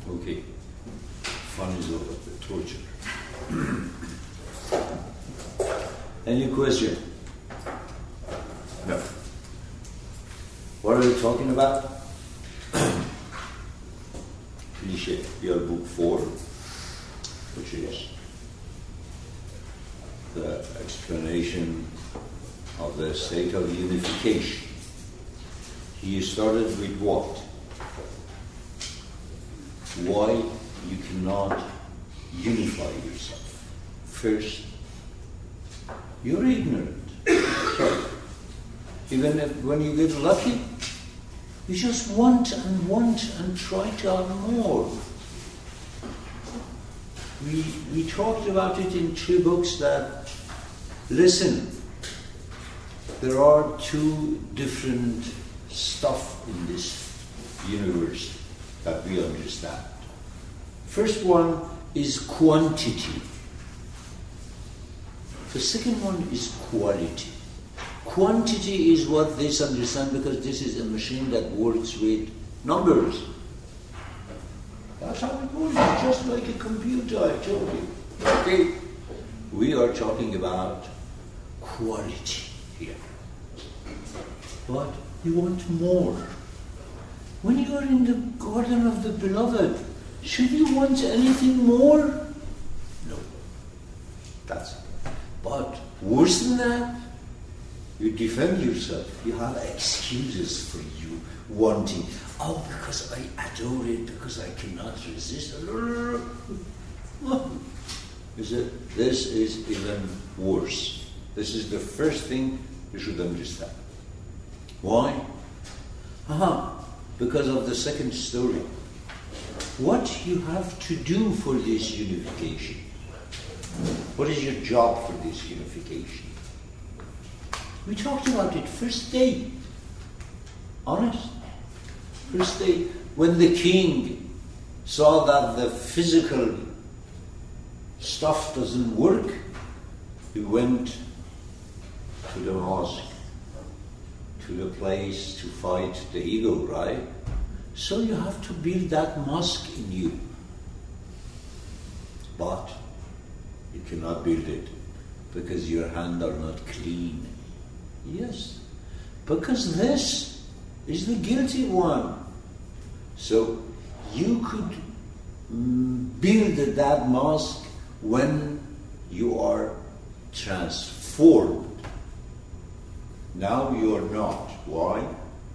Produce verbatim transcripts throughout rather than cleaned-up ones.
Okay. Fun is over, the torture. Any question? No. What are we talking about? Cliché. Your book four, which is the explanation of the state of unification. He started with what? Why you cannot unify yourself. First, you're ignorant. Sorry. Even if, when you get lucky, you just want and want and try to have more. We, we talked about it in two books that, listen, there are two different stuff in this universe that we understand. First one is quantity. The second one is quality. Quantity is what this understand because this is a machine that works with numbers. That's how it works, just like a computer, I told you. Okay? We are talking about quality here. But you want more. When you are in the garden of the beloved, should you want anything more? No. That's it. But worse than that, you defend yourself. You have excuses for you wanting. Oh, because I adore it, because I cannot resist. Is it? This is even worse. This is the first thing you should understand. Why? Aha, because of the second story. What you have to do for this unification? What is your job for this unification? We talked about it first day. Honest. First day, when the king saw that the physical stuff doesn't work, he went to the mosque, to the place to fight the ego, right? So you have to build that mosque in you. But you cannot build it because your hands are not clean. Yes, because this is the guilty one. So you could mm, build that mosque when you are transformed. Now you are not. Why?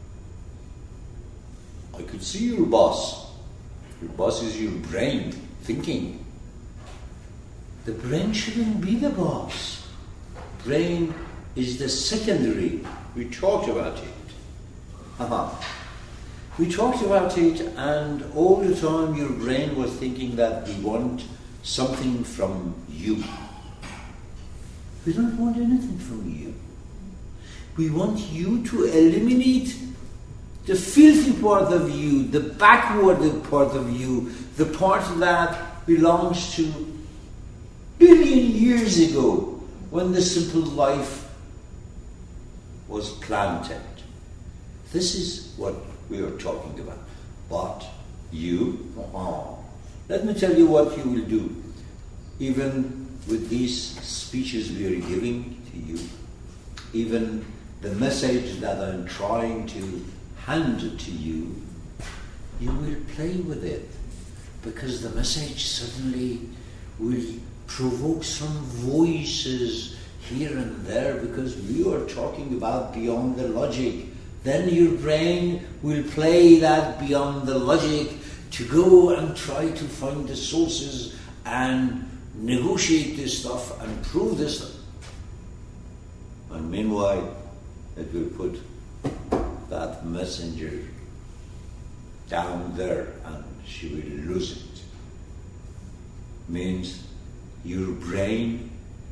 I could see your boss. Your boss is your brain thinking. The brain shouldn't be the boss. Brain is the secondary. We talked about it. Uh-huh. We talked about it, and all the time your brain was thinking that we want something from you. We don't want anything from you. We want you to eliminate the filthy part of you, the backward part of you, the part that belongs to billion years ago when the simple life was planted. This is what we are talking about. But you, oh, let me tell you what you will do. Even with these speeches we are giving to you, even the message that I'm trying to hand to you, you will play with it. Because the message suddenly will provoke some voices here and there, because we are talking about beyond the logic. Then your brain will play that beyond the logic to go and try to find the sources and negotiate this stuff and prove this stuff. And meanwhile, it will put that messenger down there and she will lose it. Means your brain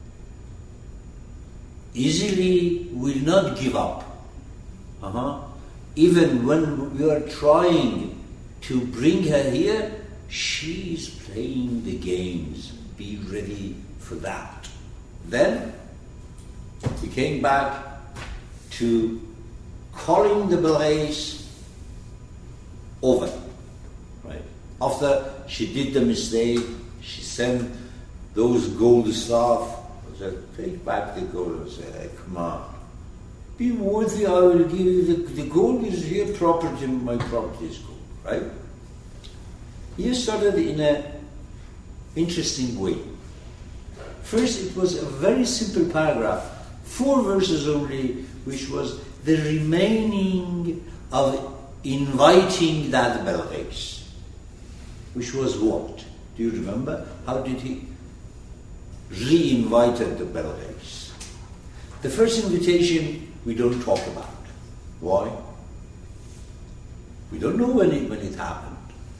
easily will not give up. Uh-huh. Even when we are trying to bring her here, she is playing the games. Be ready for that. Then we came back to calling the blaze over. Right? After she did the mistake, she sent those gold staff, said, take back the gold, and said, hey, come on, be worthy, I will give you, the, the gold is here, property, my property is gold, right? He started in an interesting way. First, it was a very simple paragraph, four verses only, which was the remaining of inviting that Balqis. Which was what? Do you remember? How did he re-invited the Balqis? The first invitation we don't talk about. Why? We don't know when it, when it happened.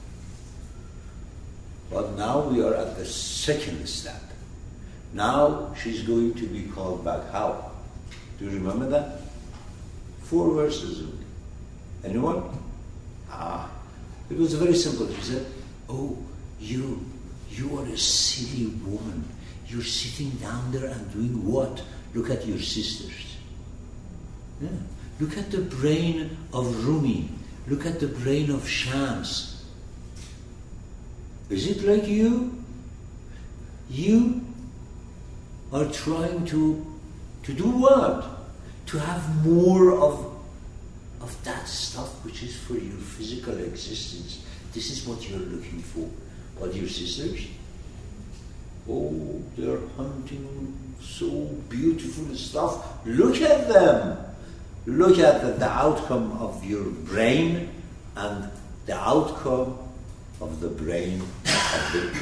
But now we are at the second step. Now she's going to be called back. How? Do you remember that? Four verses only. Anyone? Ah, it was very simple. She said, oh, you, you are a silly woman. You're sitting down there and doing what? Look at your sisters. Yeah. Look at the brain of Rumi. Look at the brain of Shams. Is it like you? You are trying to, to do what? To have more of of that stuff which is for your physical existence. This is what you're looking for. But your sisters? Oh, they're hunting so beautiful stuff. Look at them. Look at the, the outcome of your brain and the outcome of the brain of the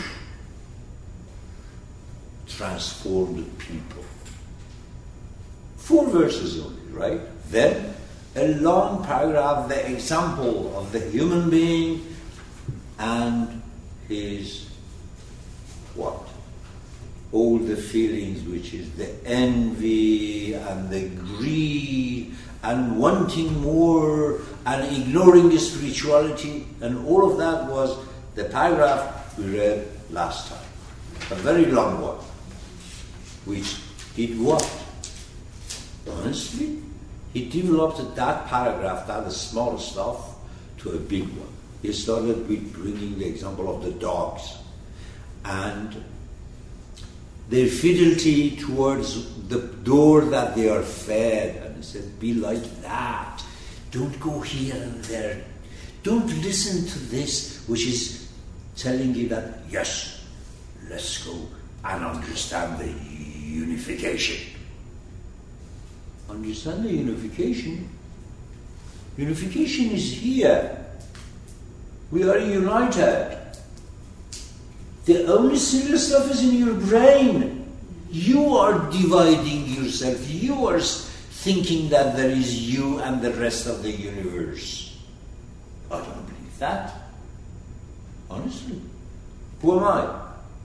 transformed people. Four verses only, right? Then a long paragraph, the example of the human being and his what? All the feelings, which is the envy and the greed and wanting more and ignoring the spirituality, and all of that was the paragraph we read last time. A very long one, which did what? Honestly, he developed that paragraph, that small stuff, to a big one. He started with bringing the example of the dogs and their fidelity towards the door that they are fed. And he said, be like that. Don't go here and there. Don't listen to this, which is telling you that, yes, let's go and understand the unification. Understand the unification? Unification is here. We are united. The only serious stuff is in your brain. You are dividing yourself. You are thinking that there is you and the rest of the universe. I don't believe that. Honestly. Who am I?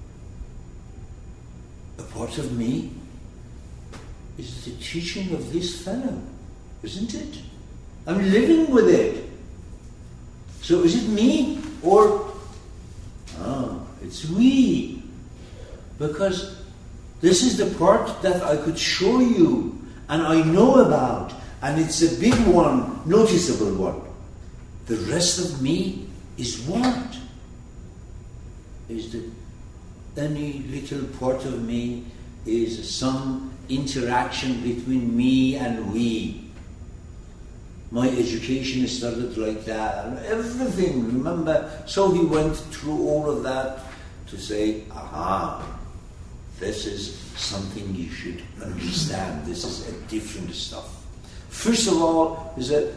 A part of me is the teaching of this fellow, isn't it? I'm living with it. So is it me or ah, it's we? Because this is the part that I could show you and I know about, and it's a big one, noticeable one. The rest of me is what? Is that any little part of me is some interaction between me and we. My education started like that, and everything, remember? So he went through all of that to say, aha, this is something you should understand. This is a different stuff. First of all, is that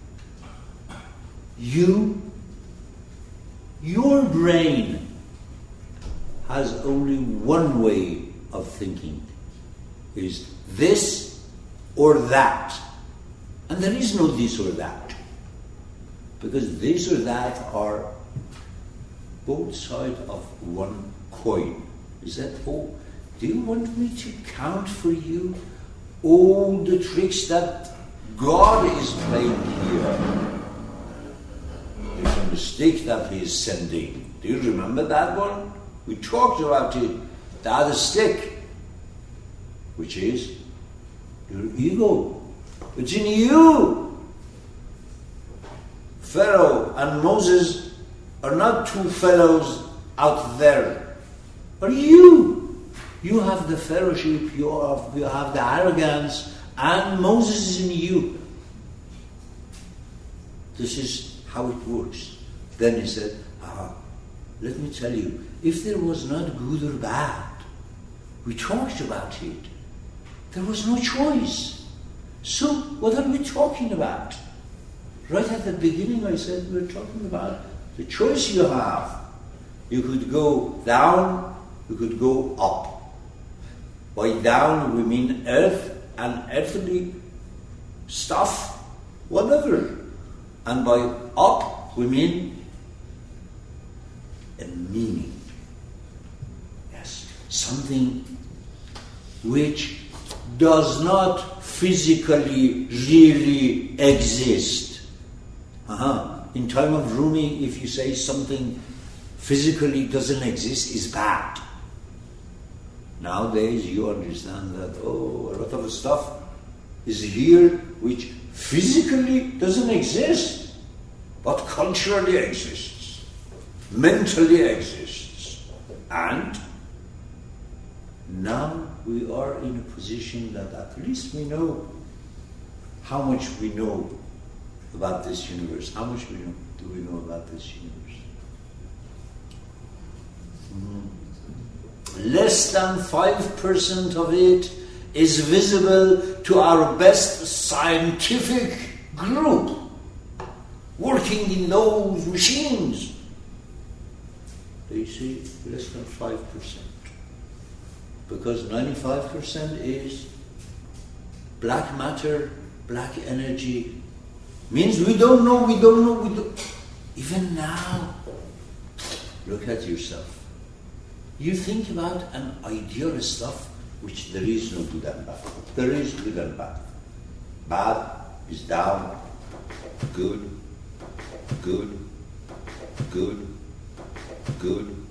you, your brain has only one way of thinking. Is this or that. And there is no this or that. Because this or that are both sides of one coin. Is that, oh, do you want me to count for you all the tricks that God is playing here? There's a mistake that he is sending. Do you remember that one? We talked about it. The other stick, which is your ego. It's in you. Pharaoh and Moses are not two fellows out there, are you. You have the fellowship, you have, you have the arrogance, and Moses is in you. This is how it works. Then he said, ah, let me tell you, if there was not good or bad, we talked about it. There was no choice. So what are we talking about? Right at the beginning I said we're talking about the choice you have. You could go down, you could go up. By down we mean earth and earthly stuff, whatever. And by up we mean a meaning. Yes, something which does not physically really exist. Uh-huh. In time of Rumi, if you say something physically doesn't exist, is bad. Nowadays you understand that, oh, a lot of stuff is here which physically doesn't exist, but culturally exists, mentally exists. And now we are in a position that at least we know how much we know about this universe. How much we know, do we know about this universe? Mm. Less than five percent of it is visible to our best scientific group working in those machines. They say less than five percent. Because ninety-five percent is black matter, black energy. Means we don't know, we don't know, we don't. Even now, look at yourself. You think about an ideal stuff which there is no good and bad. There is good and bad. Bad is down, good, good, good, good,